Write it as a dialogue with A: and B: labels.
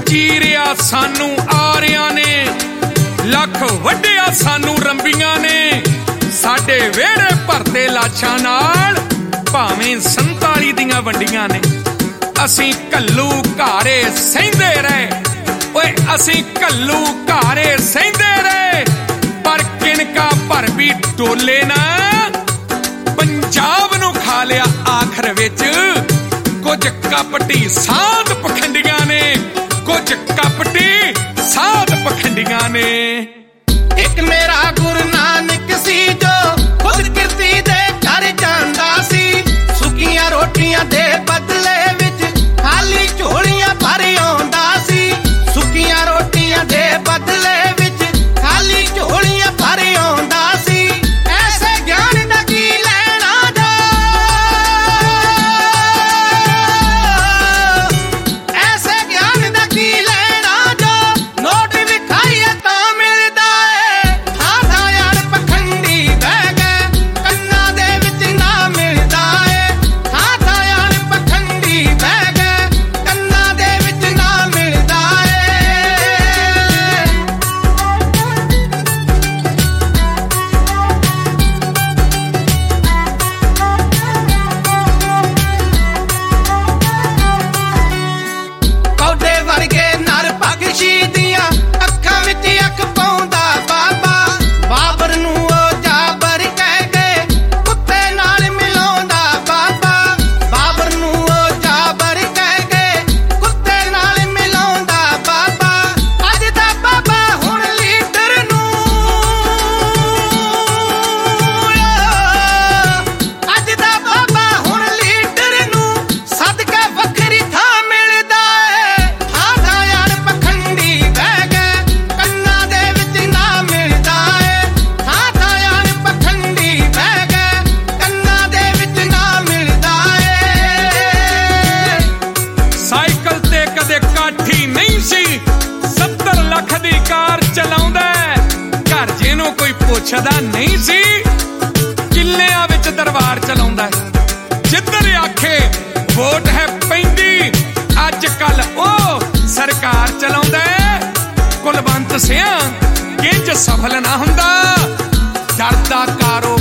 A: ਚੀਰਿਆ ਸਾਨੂੰ ਆਰਿਆਂ ਨੇ, ਲੱਖ ਵੱਢਿਆ ਸਾਨੂੰ ਰੰਬੀਆਂ ਨੇ। ਸਾਡੇ ਵਿਹੜੇ ਭਰਤੇ ਲਾਸ਼ਾਂ ਨਾਲ, ਭਾਵੇਂ 47 ਦੀਆਂ ਵੰਡੀਆਂ ਨੇ। ਅਸੀਂ ਘੱਲੂ ਘਾਰੇ ਸਹਿੰਦੇ ਰਹੇ, ਓਏ ਅਸੀਂ ਘੱਲੂ ਘਾਰੇ ਸਹਿੰਦੇ ਰਹੇ, ਪਰ ਕਿਣਕਾ ਭਰ ਵੀ ਡੋਲੇ ਨਾ। ਪੰਜਾਬ ਨੂੰ ਖਾ ਲਿਆ ਆਖਰ ਵਿੱਚ ਕੁਝ ਕਪਟੀ ਸਾਧ ਪਖੰਡੀਆਂ ਨੇ, ਕੁਝ ਕਪਟੀ ਸਾਧ ਪਖੰਡੀਆਂ ਨੇ।
B: ਇੱਕ ਮੇਰਾ ਗੁਰੂ ਨਾਨਕ ਸੀ ਜੋ ਖੁਦ ਕਿਰਤੀ ਦੇ ਘਰ ਜਾਂਦਾ ਸੀ, ਸੁੱਕੀਆਂ ਰੋਟੀਆਂ ਦੇ ਬਦਲੇ ਵਿੱਚ ਖਾਲੀ ਝੋਲੀਆਂ ਭਰ ਆਉਂਦਾ ਸੀ, ਸੁੱਕੀਆਂ ਰੋਟੀਆਂ ਦੇ ਬਦਲੇ ਵਿੱਚ ਖਾਲੀ ਝੋਲੀਆਂ ਭਰ ਆਉਂਦਾ ਸੀ। ਐਸੇ ਗਿਆਨ ਦਾ ਕੀ ਲੈਣਾ ਜੋ, ਐਸੇ ਗਿਆਨ ਦਾ ਕੀ ਲੈਣਾ ਜੋ, ਨੋਟ ਵਿਖਾਈਏ ਤਾਂ ਮਿਲਦਾ ਏ। ਥਾਂ ਥਾਂ ਯਾਰ ਪਖੰਡੀ ਬਹਿ ਗਏ, ਕੰਨਾਂ ਦੇ ਵਿੱਚ ਨਾ ਮਿਲਦਾ ਏ। ਥਾਂ ਥਾਂ ਯਾਰ ਪਖੰਡੀ ਬਹਿ ਗਏ, ਕੰਨਾਂ ਦੇ ਵਿੱਚ ਨਾ ਮਿਲਦਾ ਏ। ਪੌਦੇ ਵਰਗੇ ਨਰ ਬਖਸ਼ੀ ਦੀਆਂ ਅੱਖਾਂ ਵਿੱਚ ਅੱਖ ਪਾਉਂਦਾ ਬਾਬਾ, ਬਾਬਰ ਨੂੰ ਉਹ ਜਾਬਰ ਕਹਿ ਕੇ ਕੁੱਤੇ ਨਾਲ ਮਿਲਾਉਂਦਾ ਬਾਬਾ, ਬਾਬਰ ਨੂੰ ਉਹ ਜਾਬਰ ਕਹਿ ਕੇ ਕੁੱਤੇ ਨਾਲ ਮਿਲਾਉਂਦਾ ਬਾਬਾ। ਅੱਜ ਦਾ ਬਾਬਾ ਹੁਣ ਲੀਡਰ ਨੂੰ, ਅੱਜ ਦਾ ਬਾਬਾ ਹੁਣ ਲੀਡਰ ਨੂੰ ਸਦਕਾ ਵੱਖਰੀ ਥਾਂ ਮਿਲਦਾ ਏ। ਥਾਂ ਥਾਂ ਯਾਰ ਪਖੰਡੀ ਬਹਿ ਗਏ, ਕੰਨਾਂ ਦੇ ਵਿੱਚ ਨਾ ਮਿਲਦਾ ਏ। ਥਾਂ ਥਾਂ ਯਾਰ ਪਖੰਡੀ ਬਹਿ ਗਏ, ਕੰਨਾਂ ਦੇ ਵਿੱਚ ਨਾ ਮਿਲਦਾ ਏ।
A: ਸਾਈਕਲ ਤੇ ਕਦੇ ਕਾਠੀ ਨਹੀਂ ਸੀ, 70 ਲੱਖ ਦੀ ਕਾਰ ਚਲਾਉਂਦਾ, ਘਰ ਜਿਹਨੂੰ ਕੋਈ ਪੁੱਛਦਾ ਨਹੀਂ ਸੀ, ਕਿੱਲਿਆਂ ਵਿੱਚ ਦਰਬਾਰ ਚਲਾਉਂਦਾ। ਜਿੱਧਰ ਆਖੇ ਵੋਟ ਹੈ ਪੈਂਦੀ, ਅੱਜ ਕੱਲ ਉਹ ਸਰਕਾਰ ਚਲਾਉਂਦਾ। ਕੁਲਵੰਤ ਸਿੰਘ ਕਿੰਜ ਸਫਲ ਨਾ ਹੁੰਦਾ, ਡਰਦਾ ਕਾਰੋ